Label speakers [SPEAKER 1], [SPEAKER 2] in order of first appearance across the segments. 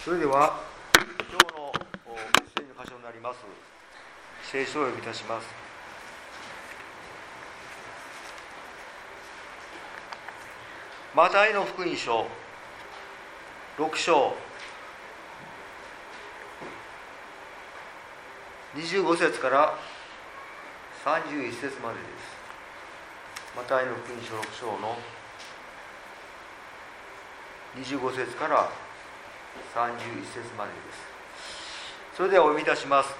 [SPEAKER 1] それでは今日のメッセージの箇所になります聖書をお読みいたします。マタイの福音書6章25節から31節までです。マタイの福音書6章の25節から31節までです。それではお読みいたします。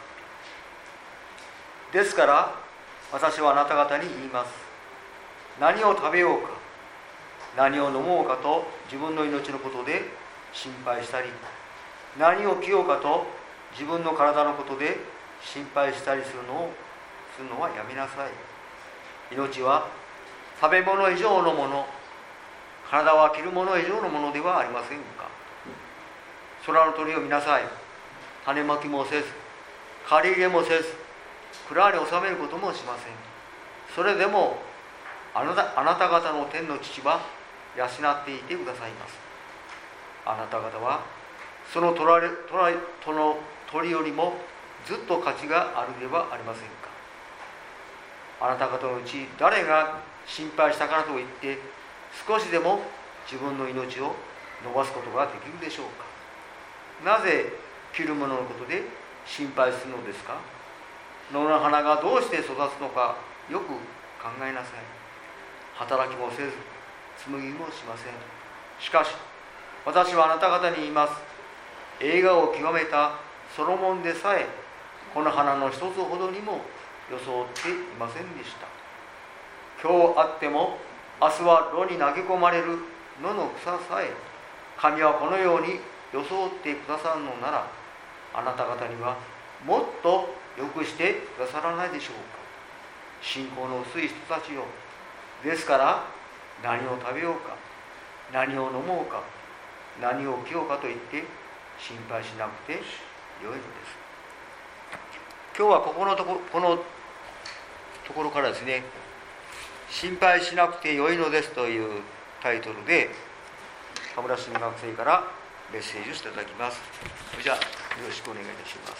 [SPEAKER 1] ですから私はあなた方に言います。何を食べようか、何を飲もうかと自分の命のことで心配したり、何を着ようかと自分の体のことで心配したりするのはやめなさい。命は食べ物以上のもの、体は着るもの以上のものではありませんか。空の鳥を見なさい。種まきもせず、借り入れもせず、蔵に収めることもしません。それでもあなた方の天の父は養っていてくださいます。あなた方はその鳥よりもずっと価値があるではありませんか。あなた方のうち誰が心配したからといって少しでも自分の命を伸ばすことができるでしょうか。なぜ着るもののことで心配するのですか。野の花がどうして育つのかよく考えなさい。働きもせず紡ぎもしません。しかし私はあなた方に言います。栄華を極めたソロモンでさえこの花の一つほどにも装っていませんでした。今日あっても明日は炉に投げ込まれる野の草さえ神はこのように装ってくださるのなら、あなた方にはもっとよくしてくださらないでしょうか。信仰の薄い人たちよ。ですから何を食べようか、何を飲もうか、何を着ようかと言って心配しなくてよいのです。今日はこのところからですね、心配しなくてよいのですというタイトルで田村新学生からメッセージをしていただきます。じゃあよろしくお願いいたします。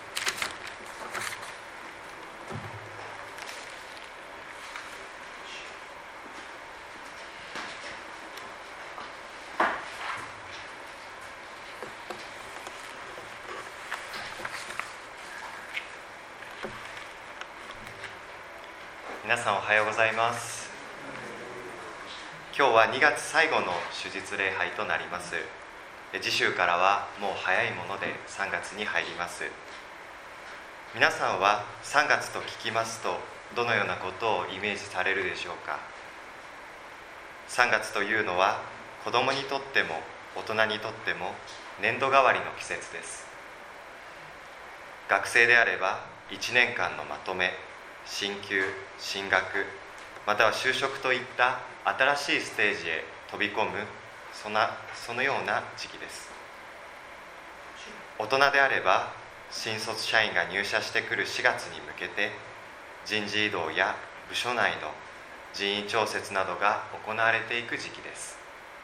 [SPEAKER 2] 皆さんおはようございます。今日は2月最後の主日礼拝となります。次週からはもう早いもので3月に入ります。皆さんは3月と聞きますとどのようなことをイメージされるでしょうか。3月というのは子供にとっても大人にとっても年度替わりの季節です。学生であれば1年間のまとめ、進級、進学、または就職といった新しいステージへ飛び込むそのような時期です。大人であれば新卒社員が入社してくる4月に向けて人事異動や部署内の人員調節などが行われていく時期です。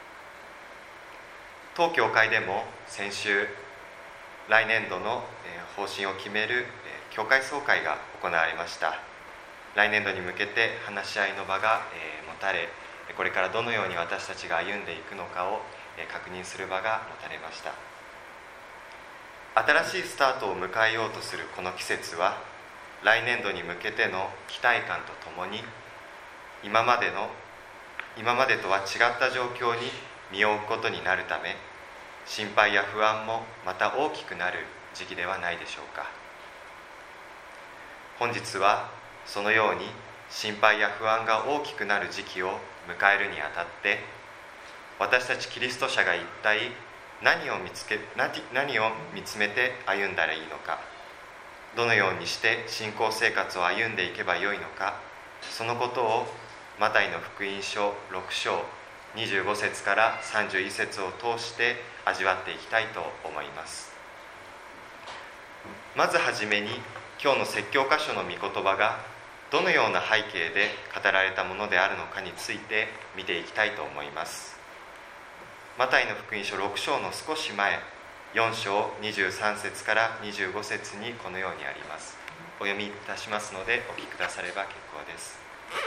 [SPEAKER 2] 当教会でも先週来年度の方針を決める教会総会が行われました。来年度に向けて話し合いの場が持たれ、これからどのように私たちが歩んでいくのかを確認する場が持たれました。新しいスタートを迎えようとするこの季節は、来年度に向けての期待感とともに今までとは違った状況に身を置くことになるため、心配や不安もまた大きくなる時期ではないでしょうか。本日はそのように心配や不安が大きくなる時期を迎えるにあたって、私たちキリスト者が一体何を見つめて歩んだらいいのか、どのようにして信仰生活を歩んでいけばよいのか、そのことをマタイの福音書6章25節から31節を通して味わっていきたいと思います。まずはじめに今日の説教箇所の御言葉がどのような背景で語られたものであるのかについて見ていきたいと思います。マタイの福音書6章の少し前、 4章23節から25節にこのようにあります。お読みいたしますのでお聞きくだされば結構です。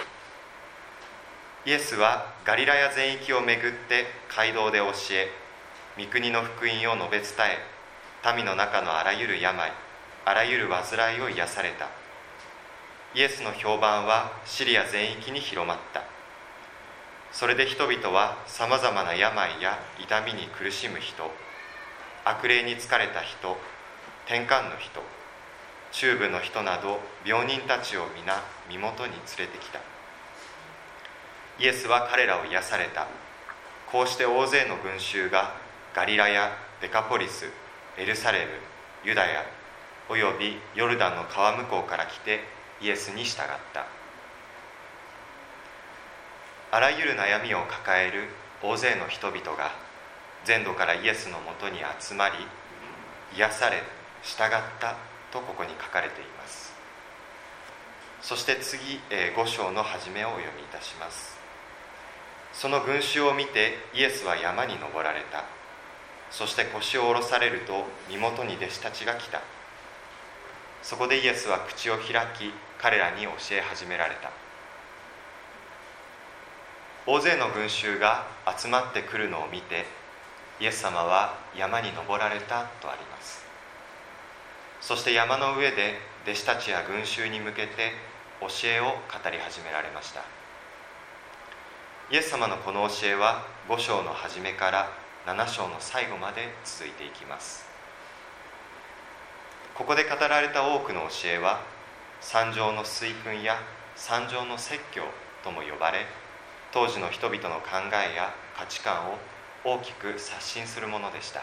[SPEAKER 2] イエスはガリラヤ全域を巡って街道で教え、御国の福音を述べ伝え、民の中のあらゆる病、あらゆる患いを癒された。イエスの評判はシリア全域に広まった。それで人々はさまざまな病や痛みに苦しむ人、悪霊に疲れた人、転換の人、中部の人など病人たちを皆身元に連れてきた。イエスは彼らを癒された。こうして大勢の群衆がガリラやデカポリス、エルサレム、ユダヤおよびヨルダンの川向こうから来てイエスに従った。あらゆる悩みを抱える大勢の人々が全土からイエスのもとに集まり、癒され従ったとここに書かれています。そして次、5章の初めをお読みいたします。その群衆を見てイエスは山に登られた。そして腰を下ろされると身元に弟子たちが来た。そこでイエスは口を開き、彼らに教え始められた。大勢の群衆が集まってくるのを見て、イエス様は山に登られたとあります。そして山の上で弟子たちや群衆に向けて教えを語り始められました。イエス様のこの教えは5章の初めから7章の最後まで続いていきます。ここで語られた多くの教えは三条の水訓や三条の説教とも呼ばれ、当時の人々の考えや価値観を大きく刷新するものでした。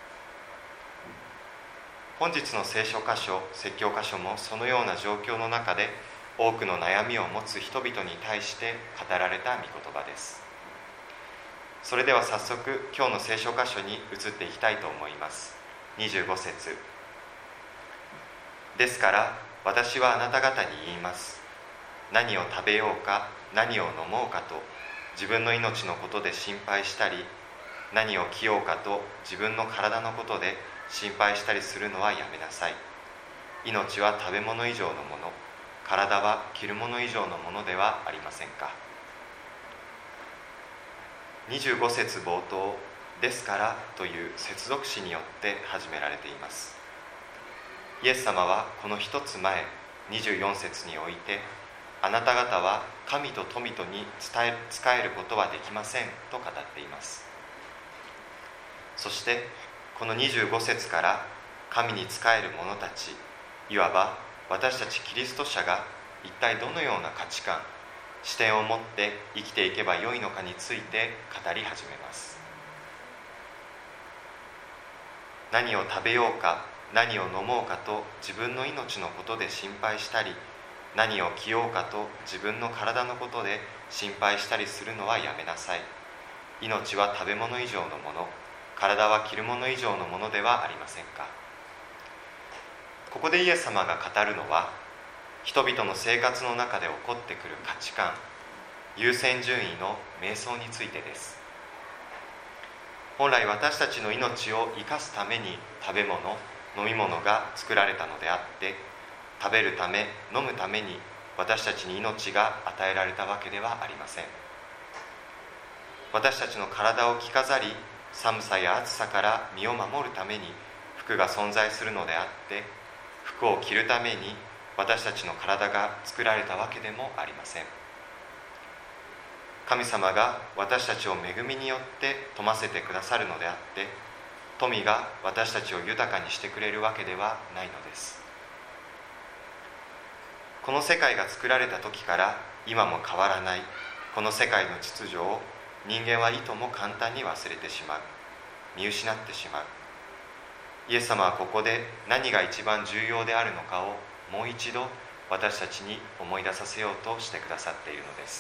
[SPEAKER 2] 本日の聖書箇所、説教箇所もそのような状況の中で多くの悩みを持つ人々に対して語られた御言葉です。それでは早速今日の聖書箇所に移っていきたいと思います。25節。ですから私はあなた方に言います。何を食べようか何を飲もうかと自分の命のことで心配したり、何を着ようかと自分の体のことで心配したりするのはやめなさい。命は食べ物以上のもの、体は着るもの以上のものではありませんか。25節冒頭、ですからという接続詞によって始められています。イエス様はこの一つ前、24節において、あなた方は神と富とに仕えることはできませんと語っています。そしてこの25節から神に仕える者たち、いわば私たちキリスト者が一体どのような価値観、視点を持って生きていけばよいのかについて語り始めます。何を食べようか何を飲もうかと自分の命のことで心配したり、何を着ようかと自分の体のことで心配したりするのはやめなさい。命は食べ物以上のもの、体は着るもの以上のものではありませんか。ここでイエス様が語るのは、人々の生活の中で起こってくる価値観、優先順位の迷走についてです。本来私たちの命を生かすために食べ物、飲み物が作られたのであって、食べるため、飲むために私たちに命が与えられたわけではありません。私たちの体を着飾り、寒さや暑さから身を守るために服が存在するのであって、服を着るために私たちの体が作られたわけでもありません。神様が私たちを恵みによって富ませてくださるのであって、富が私たちを豊かにしてくれるわけではないのです。この世界が作られた時から今も変わらないこの世界の秩序を人間はいとも簡単に忘れてしまう、見失ってしまう。イエス様はここで何が一番重要であるのかをもう一度私たちに思い出させようとしてくださっているのです。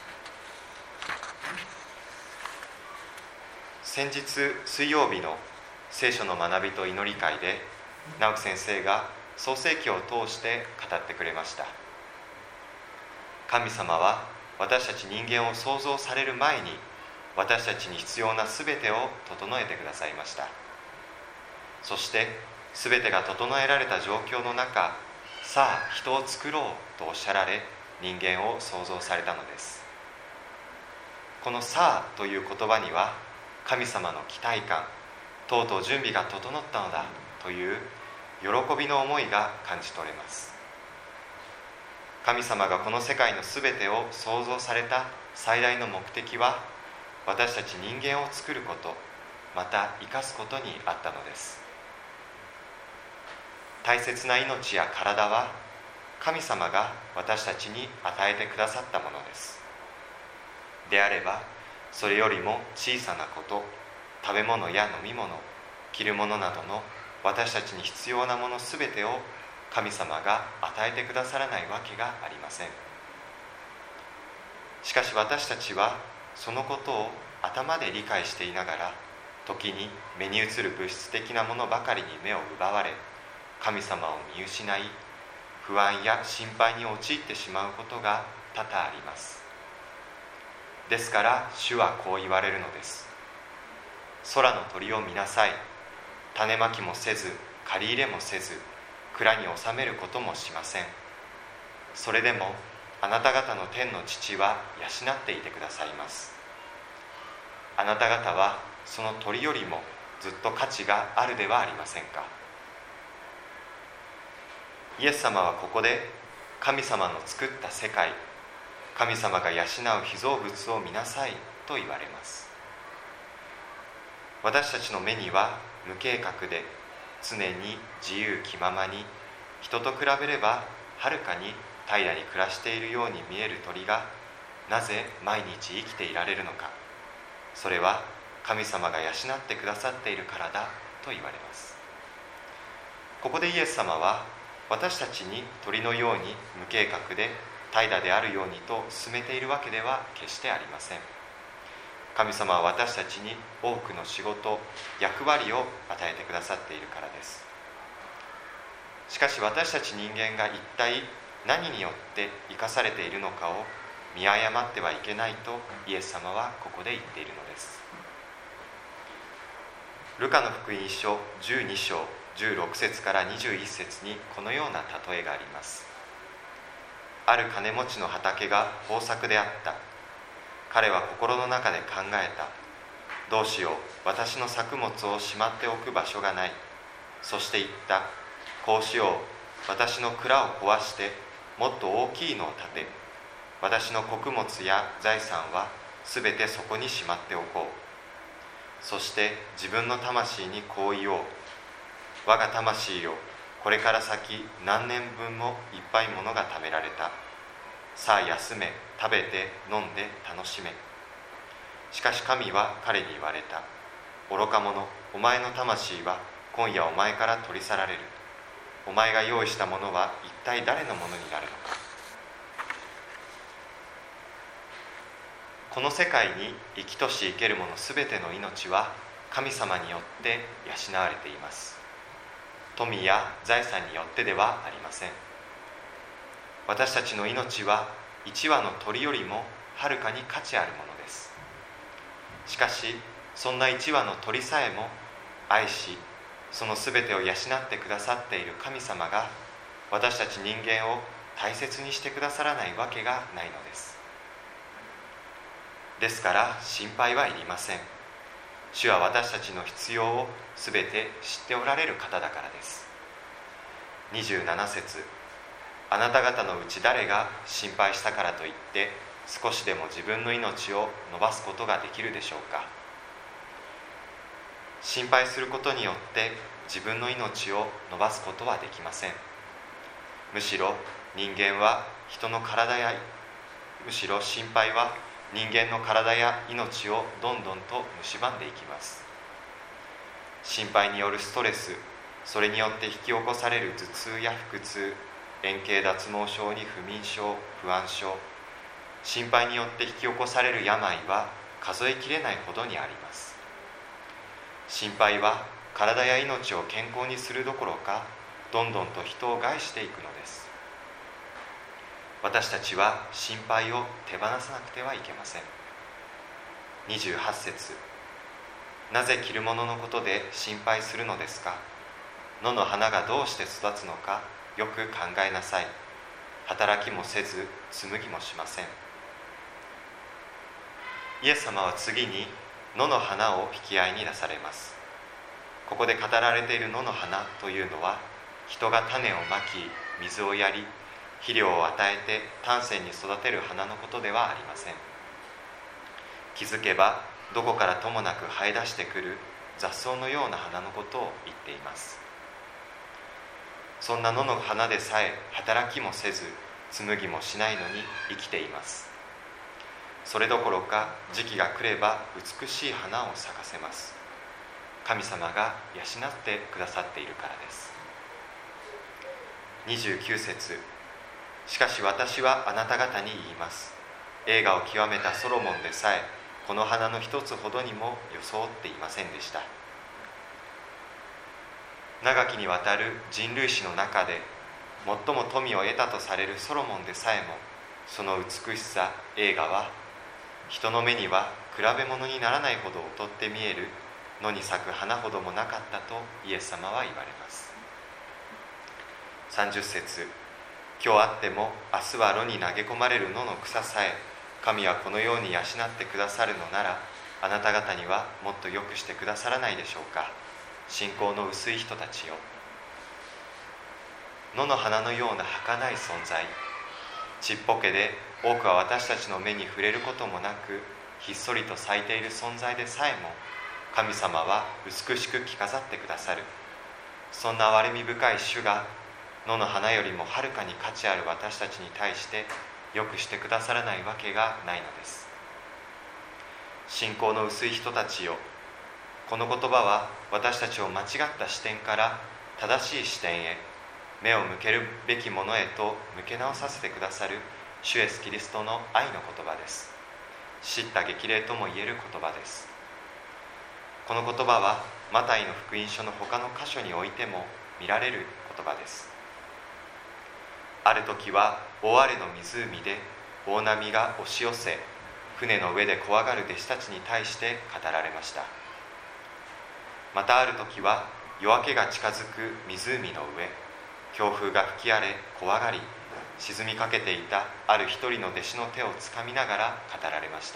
[SPEAKER 2] 先日水曜日の聖書の学びと祈り会で直樹先生が創世記を通して語ってくれました。神様は私たち人間を創造される前に私たちに必要なすべてを整えてくださいました。 そして全てが整えられた状況の中、さあ人を作ろうとおっしゃられ、人間を創造されたのです。このさあという言葉には、神様の期待感、とうとう準備が整ったのだという喜びの思いが感じ取れます。神様がこの世界のすべてを創造された最大の目的は、私たち人間を作ること、また生かすことにあったのです。大切な命や体は神様が私たちに与えてくださったものです。であれば、それよりも小さなこと、食べ物や飲み物、着るものなどの私たちに必要なものすべてを神様が与えてくださらないわけがありません。しかし私たちはそのことを頭で理解していながら、時に目に映る物質的なものばかりに目を奪われ、神様を見失い、不安や心配に陥ってしまうことが多々あります。ですから主はこう言われるのです。空の鳥を見なさい。種まきもせず、借り入れもせず、蔵に収めることもしません。それでもあなた方の天の父は養っていてくださいます。あなた方はその鳥よりもずっと価値があるではありませんか。イエス様はここで神様の作った世界、神様が養う被造物を見なさいと言われます。私たちの目には無計画で常に自由気ままに、人と比べればはるかに平らに暮らしているように見える鳥がなぜ毎日生きていられるのか。それは神様が養ってくださっているからだと言われます。ここでイエス様は私たちに鳥のように無計画で平らであるようにと進めているわけでは決してありません。神様は私たちに多くの仕事、役割を与えてくださっているからです。しかし私たち人間が一体何によって生かされているのかを見誤ってはいけないとイエス様はここで言っているのです。ルカの福音書12章16節から21節にこのような例えがあります。ある金持ちの畑が豊作であった。彼は心の中で考えた。どうしよう、私の作物をしまっておく場所がない。そして言った。こうしよう、私の蔵を壊してもっと大きいのを建て、私の穀物や財産はすべてそこにしまっておこう。そして自分の魂にこう言おう。我が魂よ、これから先何年分もいっぱいものが貯められた。さあ休め、食べて飲んで楽しめ。しかし神は彼に言われた。愚か者、お前の魂は今夜お前から取り去られる。お前が用意したものは一体誰のものになるのか。この世界に生きとし生けるものすべての命は神様によって養われています。富や財産によってではありません。私たちの命は一羽の鳥よりもはるかに価値あるものです。しかしそんな一羽の鳥さえも愛し、そのすべてを養ってくださっている神様が私たち人間を大切にしてくださらないわけがないのです。ですから心配はいりません。主は私たちの必要をすべて知っておられる方だからです。27節、あなた方のうち誰が心配したからといって少しでも自分の命を伸ばすことができるでしょうか。心配することによって自分の命を伸ばすことはできません。むしろ心配は人間の体や命をどんどんと蝕んでいきます。心配によるストレス、それによって引き起こされる頭痛や腹痛、円形脱毛症に不眠症、不安症、心配によって引き起こされる病は数えきれないほどにあります。心配は体や命を健康にするどころか、どんどんと人を害していくのです。私たちは心配を手放さなくてはいけません。28節、なぜ着るもののことで心配するのですか。 野の花がどうして育つのかよく考えなさい。働きもせず紡ぎもしません。イエス様は次に野の花を引き合いに出されます。ここで語られている野の花というのは、人が種をまき水をやり肥料を与えて丹精に育てる花のことではありません。気づけばどこからともなく生え出してくる雑草のような花のことを言っています。そんな野の花でさえ働きもせず紡ぎもしないのに生きています。それどころか時期が来れば美しい花を咲かせます。神様が養ってくださっているからです。29節、しかし私はあなた方に言います。栄華を極めたソロモンでさえこの花の一つほどにも装っていませんでした。長きにわたる人類史の中で最も富を得たとされるソロモンでさえも、その美しさ、栄華は人の目には比べ物にならないほど劣って見える野に咲く花ほどもなかったとイエス様は言われます。30節、今日あっても明日は炉に投げ込まれる野の草さえ神はこのように養ってくださるのなら、あなた方にはもっと良くしてくださらないでしょうか。信仰の薄い人たちよ。野の花のような儚い存在、ちっぽけで多くは私たちの目に触れることもなくひっそりと咲いている存在でさえも、神様は美しく着飾ってくださる。そんな憐れみ深い主が野の花よりもはるかに価値ある私たちに対してよくしてくださらないわけがないのです。信仰の薄い人たちよ、この言葉は私たちを間違った視点から正しい視点へ、目を向けるべきものへと向け直させてくださる主イエスキリストの愛の言葉です。叱咤激励とも言える言葉です。この言葉はマタイの福音書の他の箇所においても見られる言葉です。ある時は大荒れの湖で大波が押し寄せ、船の上で怖がる弟子たちに対して語られました。またある時は夜明けが近づく湖の上、強風が吹き荒れ怖がり沈みかけていたある一人の弟子の手をつかみながら語られました。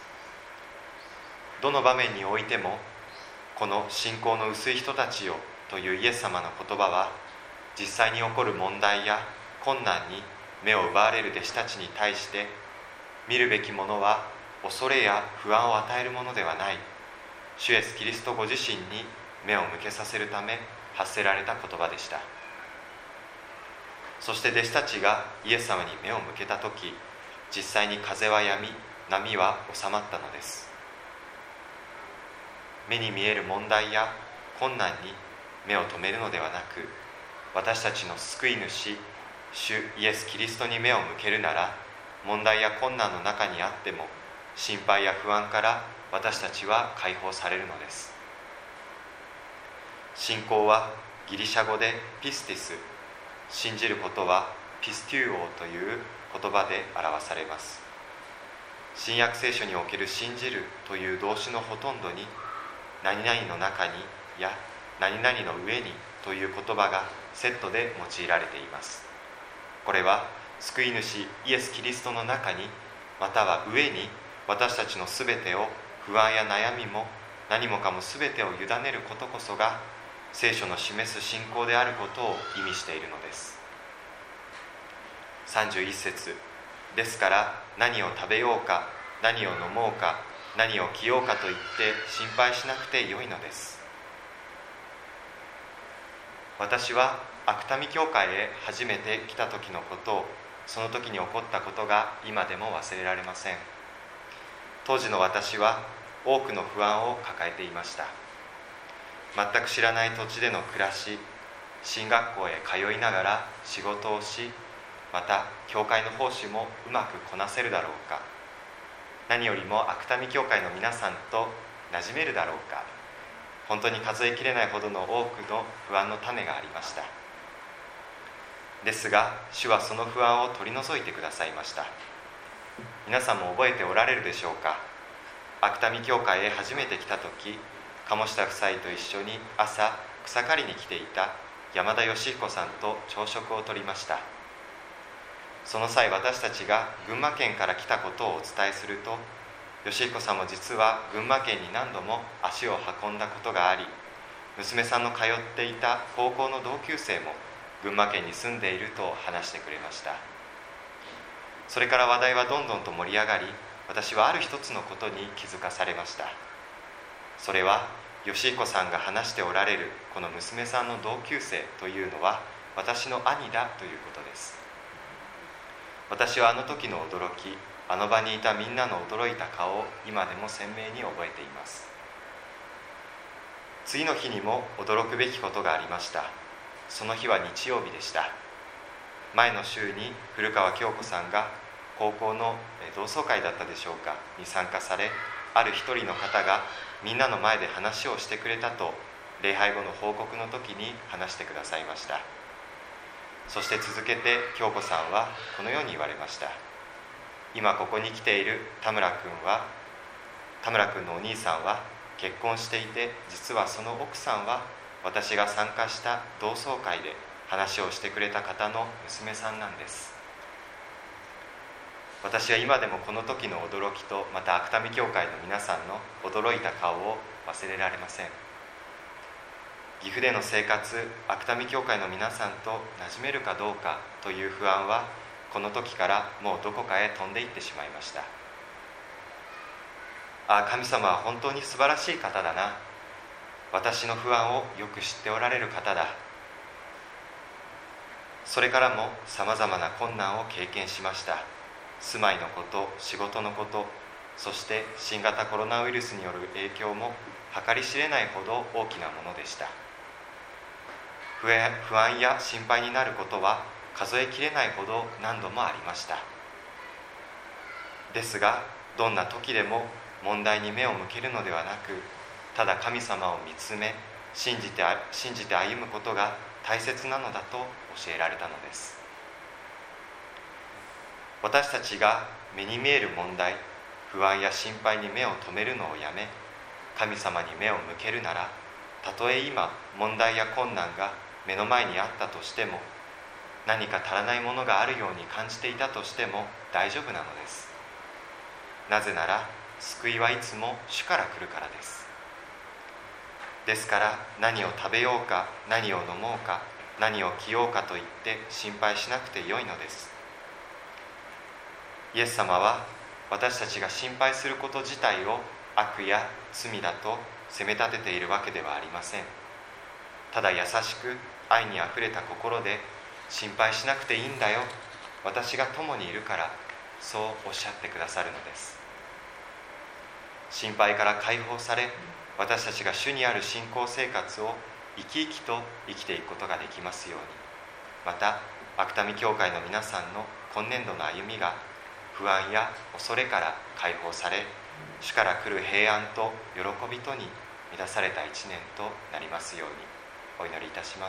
[SPEAKER 2] どの場面においてもこの信仰の薄い人たちよというイエス様の言葉は、実際に起こる問題や困難に目を奪われる弟子たちに対して、見るべきものは恐れや不安を与えるものではない、主イエスキリストご自身に目を向けさせるため発せられた言葉でした。そして弟子たちがイエス様に目を向けたとき、実際に風は止み、波は収まったのです。目に見える問題や困難に目を留めるのではなく、私たちの救い主、主イエスキリストに目を向けるなら、問題や困難の中にあっても心配や不安から私たちは解放されるのです。信仰はギリシャ語でピスティス、信じることはピステューオという言葉で表されます。新約聖書における信じるという動詞のほとんどに、何々の中にや何々の上にという言葉がセットで用いられています。これは救い主イエス・キリストの中に、または上に私たちのすべてを、不安や悩みも何もかもすべてを委ねることこそが聖書の示す信仰であることを意味しているのです。31節、ですから何を食べようか、何を飲もうか、何を着ようかと言って心配しなくてよいのです。私はアクタミ教会へ初めて来た時のことを、その時に起こったことが今でも忘れられません。当時の私は多くの不安を抱えていました。全く知らない土地での暮らし、進学校へ通いながら仕事をし、また教会の奉仕もうまくこなせるだろうか、何よりもアクタミ教会の皆さんと馴染めるだろうか、本当に数えきれないほどの多くの不安の種がありました。ですが主はその不安を取り除いてくださいました。皆さんも覚えておられるでしょうか。アクタミ教会へ初めて来た時、鴨下夫妻と一緒に朝草刈りに来ていた山田義彦さんと朝食をとりました。その際、私たちが群馬県から来たことをお伝えすると、義彦さんも実は群馬県に何度も足を運んだことがあり、娘さんの通っていた高校の同級生も群馬県に住んでいると話してくれました。それから話題はどんどんと盛り上がり、私はある一つのことに気づかされました。それは義彦さんが話しておられるこの娘さんの同級生というのは私の兄だということです。私はあの時の驚き、あの場にいたみんなの驚いた顔を今でも鮮明に覚えています。次の日にも驚くべきことがありました。その日は日曜日でした。前の週に古川京子さんが高校の同窓会だったでしょうかに参加され、ある一人の方がみんなの前で話をしてくれたと礼拝後の報告の時に話してくださいました。そして続けて京子さんはこのように言われました。今ここに来ている田村君のお兄さんは結婚していて、実はその奥さんは私が参加した同窓会で話をしてくれた方の娘さんなんです。私は今でもこの時の驚きと、また芥見教会の皆さんの驚いた顔を忘れられません。岐阜での生活、芥見教会の皆さんと馴染めるかどうかという不安はこの時からもうどこかへ飛んでいってしまいました。神様は本当に素晴らしい方だな、私の不安をよく知っておられる方だ。それからもさまざまな困難を経験しました。住まいのこと、仕事のこと、そして新型コロナウイルスによる影響も計り知れないほど大きなものでした。不安や心配になることは数えきれないほど何度もありました。ですが、どんな時でも問題に目を向けるのではなく、ただ神様を見つめ、信じて歩むことが大切なのだと教えられたのです。私たちが目に見える問題、不安や心配に目を留めるのをやめ、神様に目を向けるなら、たとえ今問題や困難が目の前にあったとしても、何か足らないものがあるように感じていたとしても大丈夫なのです。なぜなら救いはいつも主から来るからです。ですから何を食べようか、何を飲もうか、何を着ようかと言って心配しなくてよいのです。イエス様は私たちが心配すること自体を悪や罪だと責め立てているわけではありません。ただ優しく愛にあふれた心で、心配しなくていいんだよ、私が共にいるから、そうおっしゃってくださるのです。心配から解放され、私たちが主にある信仰生活を生き生きと生きていくことができますように、また芥見教会の皆さんの今年度の歩みが不安や恐れから解放され、主から来る平安と喜びとに満たされた一年となりますようにお祈りいたします。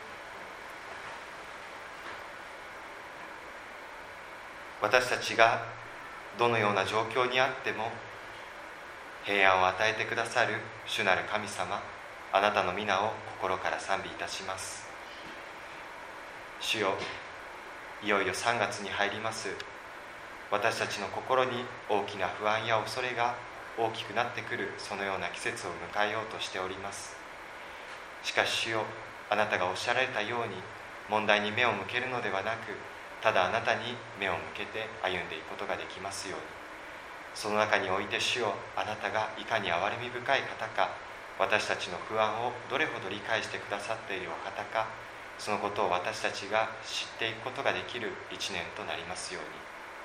[SPEAKER 2] 私たちがどのような状況にあっても平安を与えてくださる主なる神様、あなたの皆を心から賛美いたします。主よ、いよいよ3月に入ります。私たちの心に大きな不安や恐れが大きくなってくる、そのような季節を迎えようとしております。しかし主よ、あなたがおっしゃられたように問題に目を向けるのではなく、ただあなたに目を向けて歩んでいくことができますように。その中において主よ、あなたがいかに憐れみ深い方か、私たちの不安をどれほど理解してくださっているお方か、そのことを私たちが知っていくことができる一年となりますよう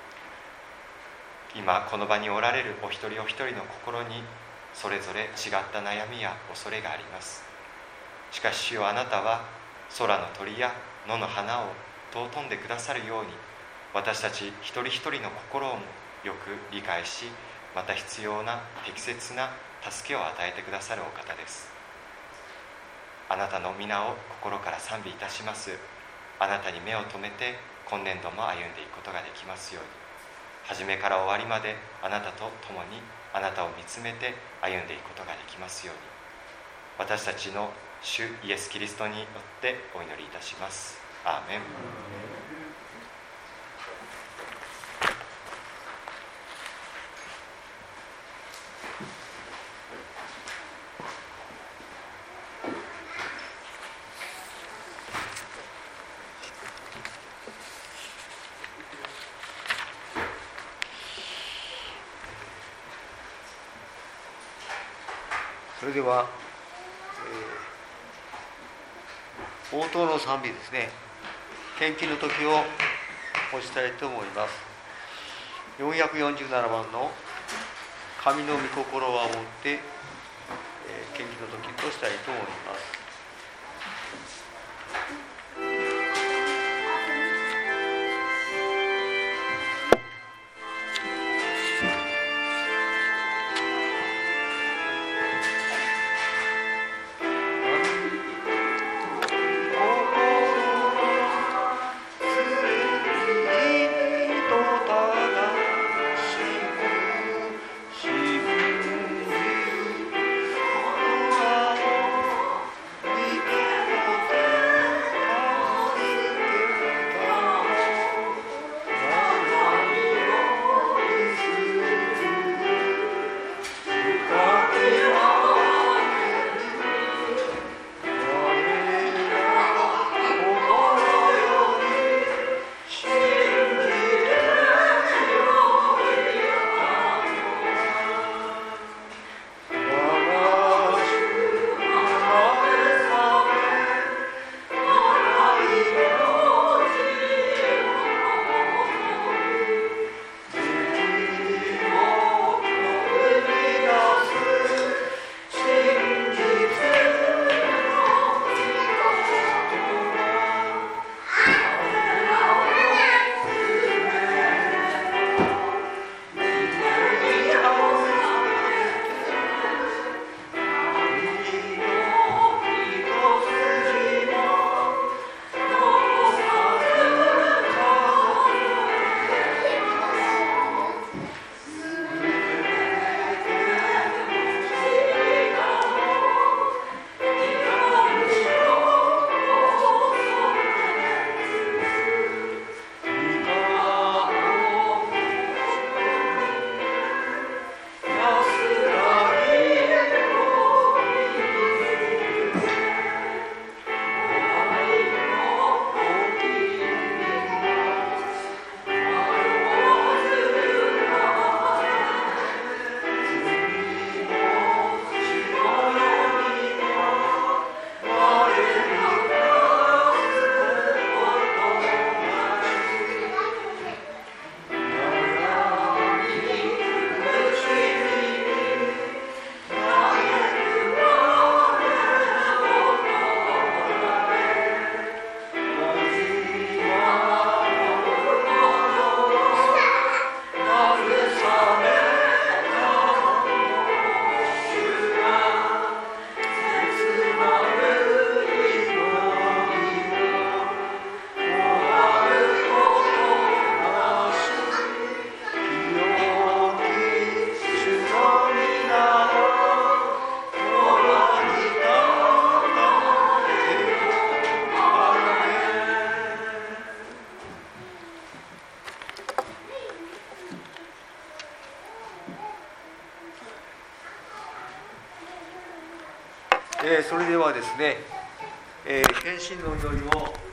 [SPEAKER 2] に。今この場におられるお一人お一人の心にそれぞれ違った悩みや恐れがあります。しかし主よ、あなたは空の鳥や野の花を尊んでくださるように、私たち一人一人の心をもよく理解し、また必要な適切な助けを与えてくださるお方です。あなたの皆を心から賛美いたします。あなたに目を留めて今年度も歩んでいくことができますように。初めから終わりまであなたと共に、あなたを見つめて歩んでいくことができますように。 私たちの主イエス・キリストによってお祈りいたします。アーメン。
[SPEAKER 1] それでは、応答の賛美ですね、献金の時を持ちたいと思います。447番の神の御心はもって、献金の時としたいと思います。それではですね、献身の祈りを